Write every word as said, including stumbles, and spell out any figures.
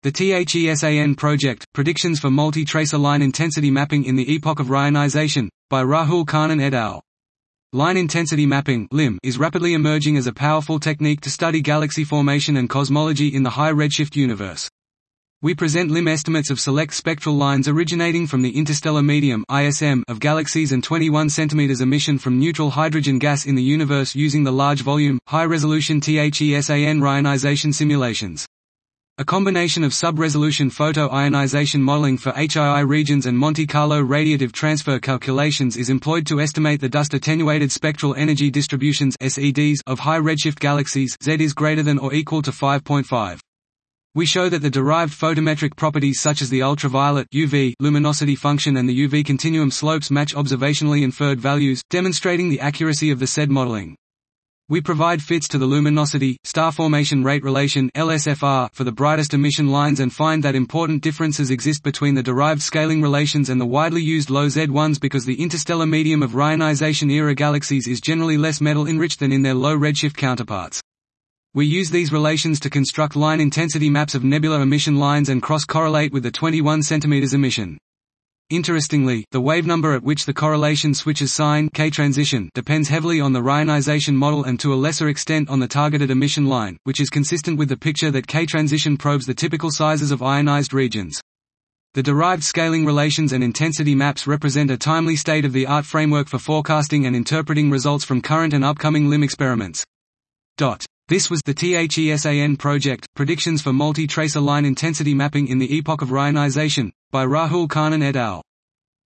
The THESAN Project, Predictions for Multi-Tracer Line Intensity Mapping in the Epoch of Ionization, by Rahul Kannan et al. Line intensity mapping (L I M) is rapidly emerging as a powerful technique to study galaxy formation and cosmology in the high redshift universe. We present L I M estimates of select spectral lines originating from the interstellar medium (I S M) of galaxies and twenty-one centimeters emission from neutral hydrogen gas in the universe using the large volume, high-resolution THESAN ionization simulations. A combination of sub-resolution photo-ionization modeling for H I I regions and Monte Carlo radiative transfer calculations is employed to estimate the dust-attenuated spectral energy distributions (S E Ds) of high redshift galaxies. Z is greater than or equal to five point five. We show that the derived photometric properties such as the ultraviolet U V luminosity function and the U V continuum slopes match observationally inferred values, demonstrating the accuracy of the said modeling. We provide fits to the luminosity, star formation rate relation L S F R for the brightest emission lines and find that important differences exist between the derived scaling relations and the widely used low Z ones because the interstellar medium of ionization-era galaxies is generally less metal-enriched than in their low redshift counterparts. We use these relations to construct line intensity maps of nebular emission lines and cross-correlate with the twenty-one centimeters emission. Interestingly, the wavenumber at which the correlation switches sign K-transition depends heavily on the ionization model and to a lesser extent on the targeted emission line, which is consistent with the picture that K-transition probes the typical sizes of ionized regions. The derived scaling relations and intensity maps represent a timely state-of-the-art framework for forecasting and interpreting results from current and upcoming L I M experiments. This was the THESAN Project, Predictions for Multi-Tracer Line Intensity Mapping in the Epoch of Ionization, by Rahul Kannan et al.